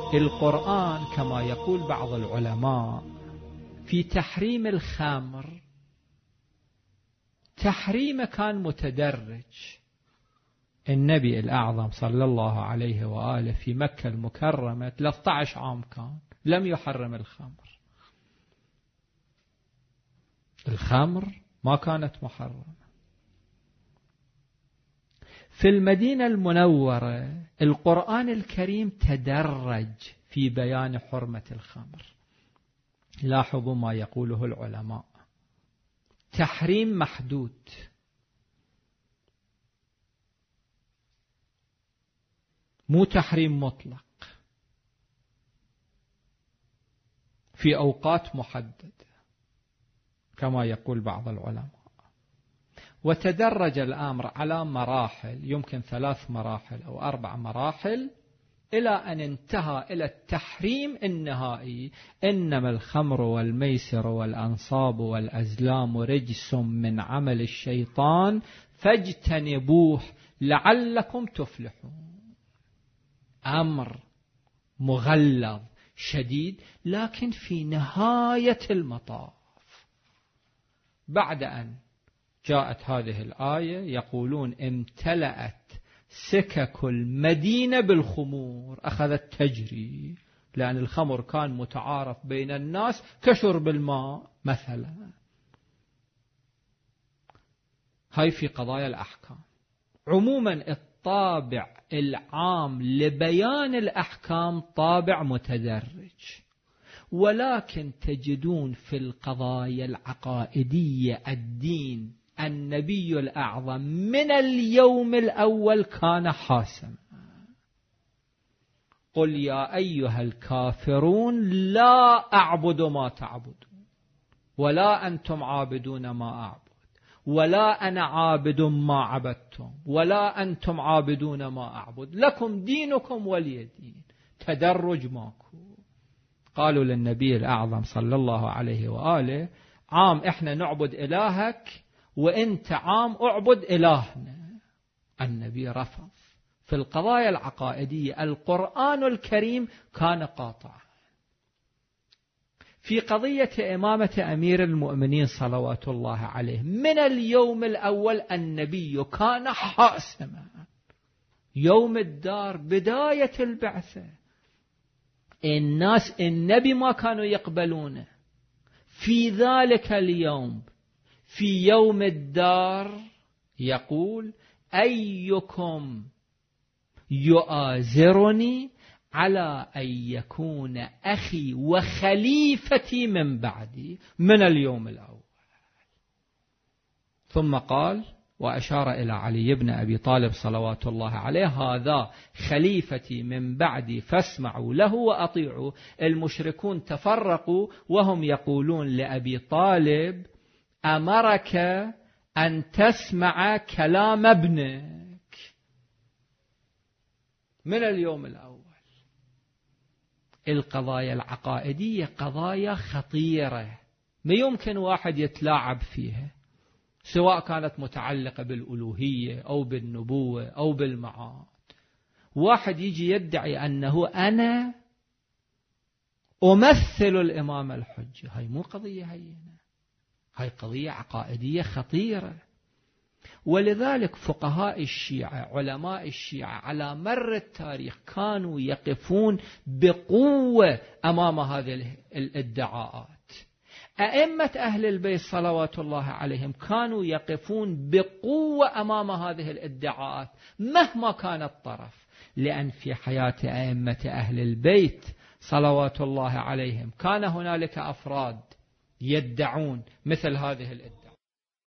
القرآن كما يقول بعض العلماء في تحريم الخمر تحريمه كان متدرج. النبي الأعظم صلى الله عليه وآله في مكة المكرمة 13 عام كان لم يحرم الخمر. الخمر ما كانت محرمة. في المدينة المنورة القرآن الكريم تدرج في بيان حرمة الخمر. لاحظوا ما يقوله العلماء: تحريم محدود، مو تحريم مطلق، في أوقات محددة كما يقول بعض العلماء. وتدرج الأمر على مراحل، يمكن 3 مراحل أو 4 مراحل، إلى أن انتهى إلى التحريم النهائي: إنما الخمر والميسر والأنصاب والأزلام رجس من عمل الشيطان فاجتنبوه لعلكم تفلحون. أمر مغلظ شديد، لكن في نهاية المطاف بعد أن جاءت هذه الآية يقولون امتلأت سكك المدينة بالخمور، أخذت تجري، لأن الخمر كان متعارف بين الناس كشرب الماء مثلا. هاي في قضايا الأحكام. عموما الطابع العام لبيان الأحكام طابع متدرج، ولكن تجدون في القضايا العقائدية الدين النبي الأعظم من اليوم الأول كان حاسما: قل يا أيها الكافرون لا أعبد ما تعبدون ولا أنتم عابدون ما أعبد ولا أنا عابد ما عبدتم ولا أنتم عابدون ما أعبد لكم دينكم ولي دين. تدرج ماكو. قالوا للنبي الأعظم صلى الله عليه وآله: عام إحنا نعبد إلهك وإنت عام أعبد إلهنا. النبي رفض. في القضايا العقائدية القرآن الكريم كان قاطعا. في قضية إمامة أمير المؤمنين صلوات الله عليه من اليوم الأول النبي كان حاسما. يوم الدار بداية البعثة الناس النبي ما كانوا يقبلونه. في ذلك اليوم في يوم الدار يقول: أيكم يؤازرني على أن يكون أخي وخليفتي من بعدي من اليوم الأول. ثم قال وأشار إلى علي بن أبي طالب صلوات الله عليه: هذا خليفتي من بعدي فاسمعوا له وأطيعوا. المشركون تفرقوا وهم يقولون لأبي طالب: أمرك أن تسمع كلام ابنك من اليوم الأول. القضايا العقائدية قضايا خطيرة ما يمكن واحد يتلاعب فيها، سواء كانت متعلقة بالألوهية أو بالنبوة أو بالمعاد. واحد يجي يدعي أنه أنا أمثل الإمام الحجة، هاي مو قضية هينة، هاي قضية عقائدية خطيرة. ولذلك فقهاء الشيعة علماء الشيعة على مر التاريخ كانوا يقفون بقوة أمام هذه الادعاءات. أئمة أهل البيت صلوات الله عليهم كانوا يقفون بقوة أمام هذه الادعاءات مهما كان الطرف، لأن في حياة أئمة أهل البيت صلوات الله عليهم كان هنالك أفراد يدعون مثل هذه الادعاءات.